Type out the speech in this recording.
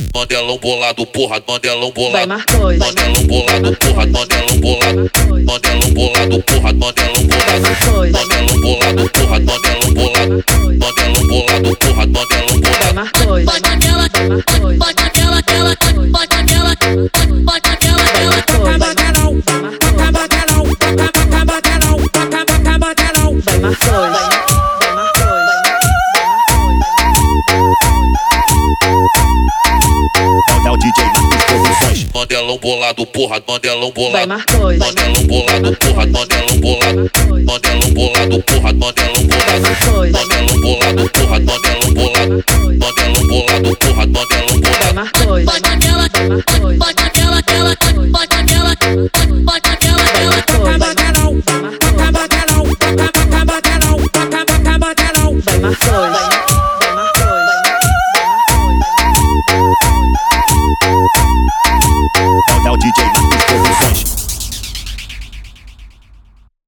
Mandelão bolado, porra, mandelão bolado. Vai, Marcos. Mandelão bolado, porra, mandelão bolado. Mandelão bolado, porra, mandelão bolado. Mandelão bolado, porra, mandelão bolado. Mandelão bolado, porra, mandelão bolado. Vai, Marcos. Bota aquela, bota aquela, bota aquela, bota aquela, Vai, Marcos. Vai, Marcos. É o DJ Marcos Produções. Mandelão bolado, porra, mandelão bolado. Vai, Marcos. Mandelão bolado, porra, mandelão bolado. Mandelão bolado, porra, mandelão bolado. Mandelão bolado, porra, mandelão bolado. Mandelão bolado, porra, mandelão bolado. Vai, Marcos. bota aquela,